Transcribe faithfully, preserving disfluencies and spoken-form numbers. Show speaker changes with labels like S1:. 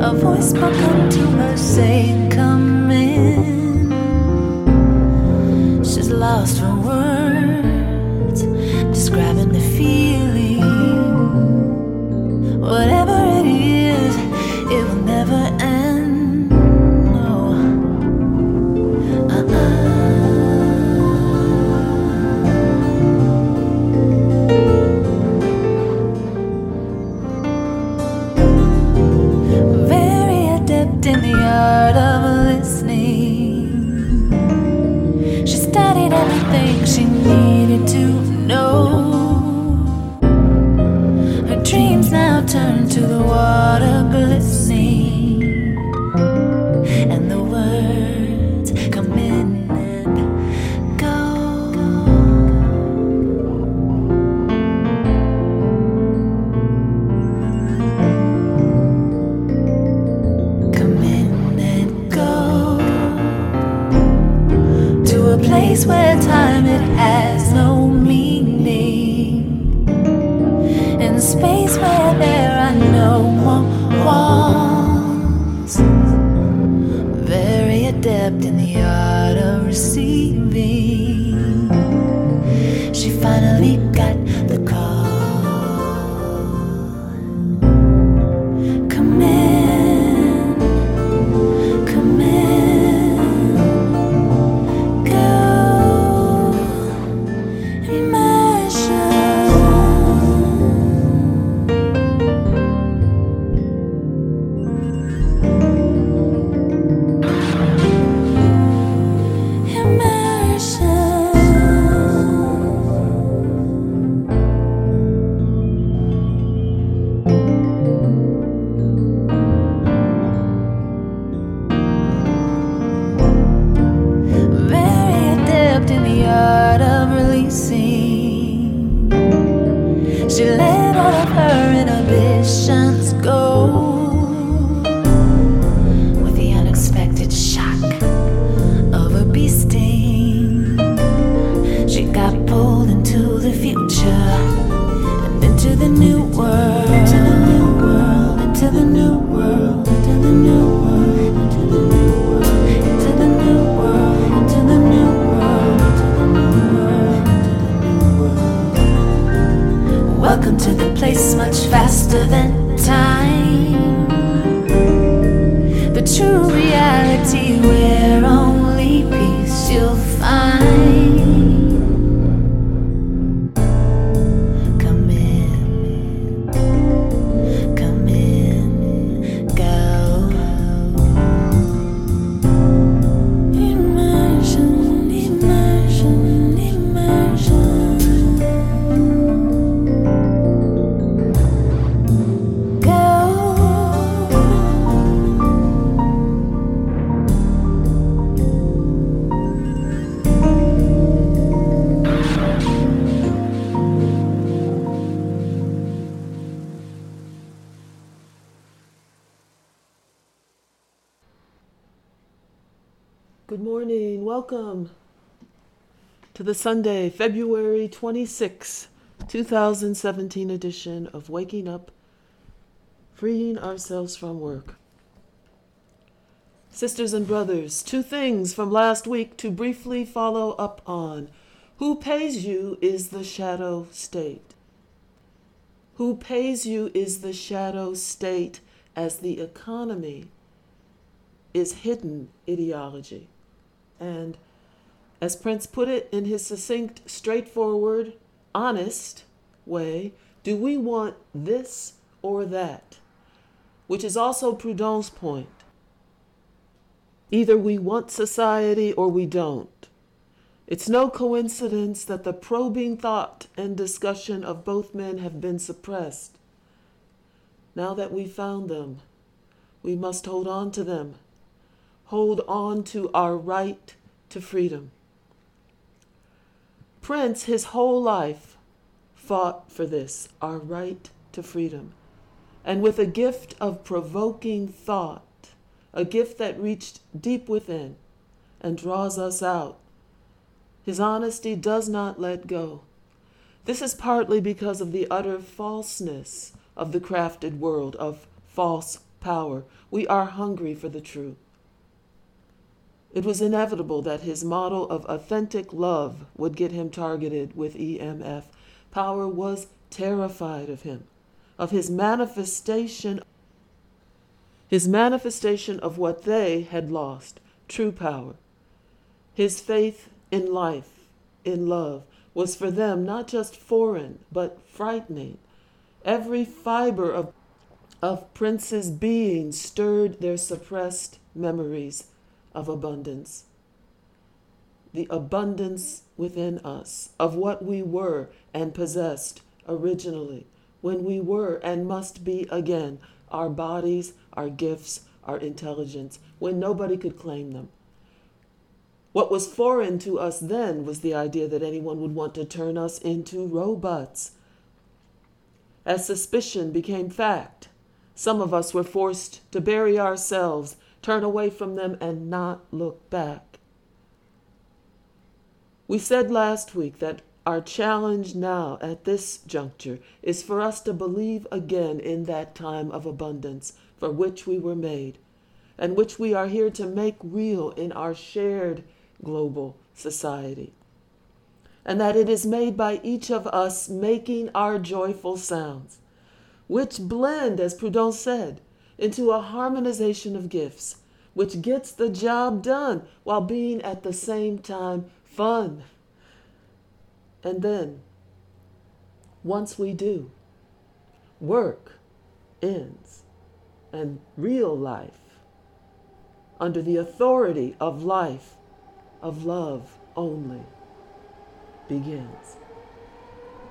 S1: A voice spoke unto her, saying, "Come in." She's lost for words, describing the feeling. Whatever it is, it will never end. No. Uh-uh. Very adept in the art of listening. She studied everything she needed to know. Her dreams now turn to the water glistening, and the words come in and go. Come in and go to a place where time it has no meaning, in a space where there are no more walls. Very adept in the art of receiving. She finally got the call. Come in, come in, go, immersion. Very adept in the art of releasing. She let all of her inhibitions go, with the unexpected shock of a bee sting. She got pulled into the future and into the new world, into the new world, into the new world, into the new world, into the new world, into the new world, into the new world, into the new world, into the new world. Welcome to the place much faster than time, the true reality where only peace you'll find. Come in, come in, go. Immersion, immersion, immersion. Go.
S2: Good morning. Welcome to the Sunday, February twenty-sixth, two thousand seventeen edition of Waking Up, Freeing Ourselves from Work. Sisters and brothers, two things from last week to briefly follow up on. Who pays you is the shadow state. Who pays you is the shadow state, as the economy is hidden ideology. And as Prince put it in his succinct, straightforward, honest way, do we want this or that? Which is also Proudhon's point. Either we want society or we don't. It's no coincidence that the probing thought and discussion of both men have been suppressed. Now that we've found them, we must hold on to them. Hold on to our right to freedom. Prince, his whole life, fought for this, our right to freedom. And with a gift of provoking thought, a gift that reached deep within and draws us out, his honesty does not let go. This is partly because of the utter falseness of the crafted world of false power. We are hungry for the truth. It was inevitable that his model of authentic love would get him targeted with E M F. Power was terrified of him, of his manifestation, his manifestation of what they had lost, true power. His faith in life, in love, was for them not just foreign, but frightening. Every fiber of, of Prince's being stirred their suppressed memories of abundance. The abundance within us of what we were and possessed originally, when we were and must be again, our bodies, our gifts, our intelligence, when nobody could claim them. What was foreign to us then was the idea that anyone would want to turn us into robots. As suspicion became fact, some of us were forced to bury ourselves, turn away from them, and not look back. We said last week that our challenge now at this juncture is for us to believe again in that time of abundance for which we were made, and which we are here to make real in our shared global society. And that it is made by each of us making our joyful sounds, which blend, as Proudhon said, into a harmonization of gifts, which gets the job done while being at the same time fun. And then, once we do, work ends and real life, under the authority of life, of love only, begins.